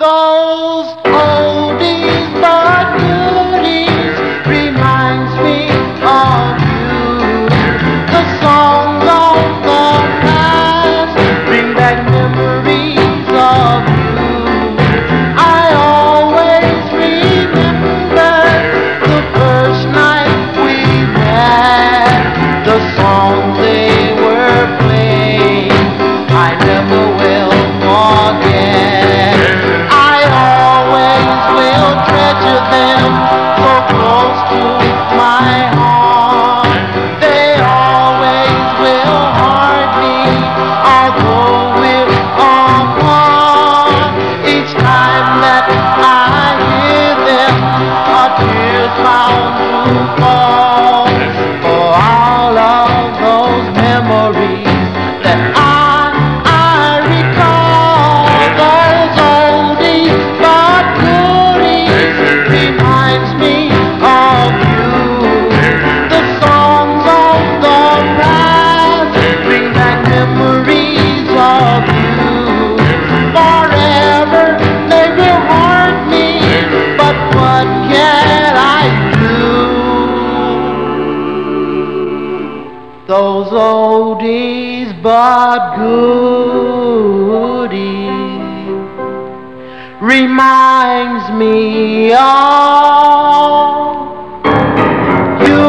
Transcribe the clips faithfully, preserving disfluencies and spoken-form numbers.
Those oldies but goodies reminds me of you. The songs of the past bring back memories of you. I always remember the first night we met. The songs they were playing I never will forget. Treasure them so close to my heart. They always will haunt me, although we're apart. Each time that I hear them, a tear's bound to fall. For all of those memories that I, I recall. Those oldies but goodies reminds me of you. The songs of the past bring back memories of you. Forever they will haunt me, but what can I do? Those oldies but goodies reminds me of you.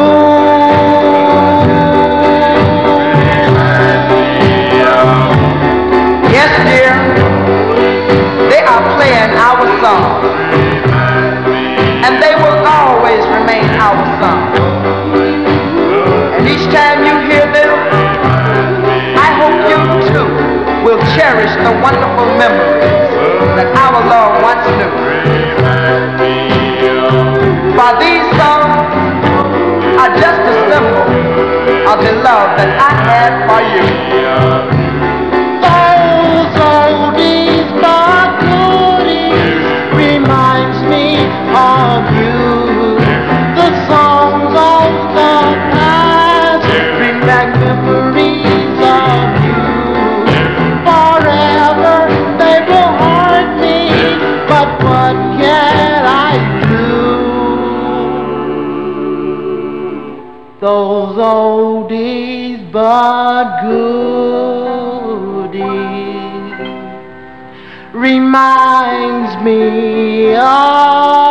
Yes, dear, they are playing our song, and they will always remain our song. And each time you hear them, I hope you too will cherish the wonderful memories that our Lord once knew. For these songs are just a symbol of the love that I had for you. Those oldies but goodies reminds me of you. The songs of the past bring back memories of you. Forever they will haunt me, but what can I do? Those oldies but goodies reminds me of